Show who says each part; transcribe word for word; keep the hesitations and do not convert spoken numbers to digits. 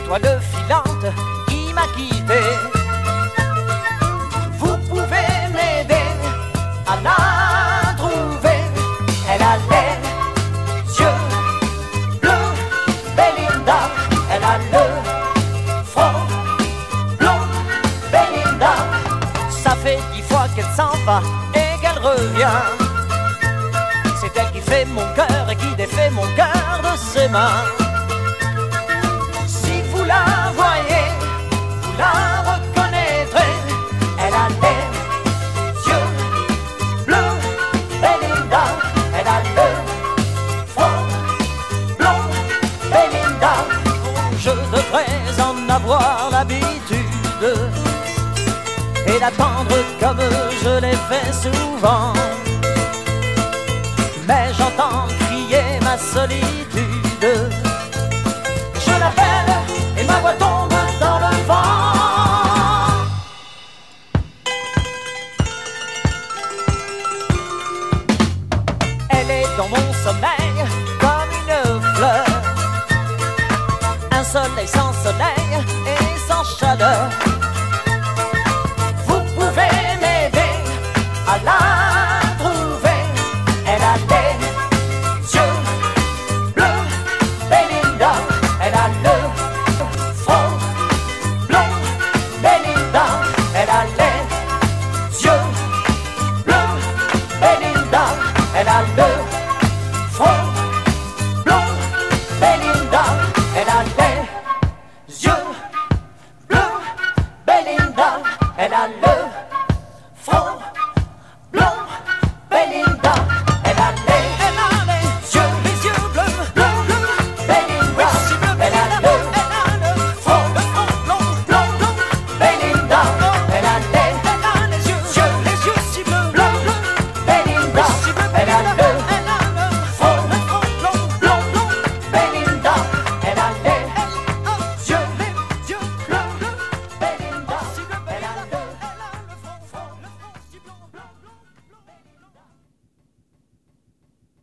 Speaker 1: toile filante qui m'a quitté. Vous pouvez m'aider à la trouver. Elle a les yeux bleus, Belinda. Elle a le front blond, Belinda. Ça fait dix fois qu'elle s'en va et qu'elle revient. C'est elle qui fait mon cœur et qui défait mon cœur de ses mains. Si vous la voyez, vous la reconnaîtrez. Elle a les yeux bleus, Belinda. Elle a le front blond, Belinda. Oh, je devrais en avoir l'habitude et d'attendre comme je l'ai fait souvent. Mais j'entends crier ma solitude. Je l'appelle et ma voix tombe dans le vent. Elle est dans mon sommeil comme une fleur, un soleil sans soleil et sans chaleur. Vous pouvez m'aider à la trouver. Elle a les yeux bleus, Belinda. Elle a le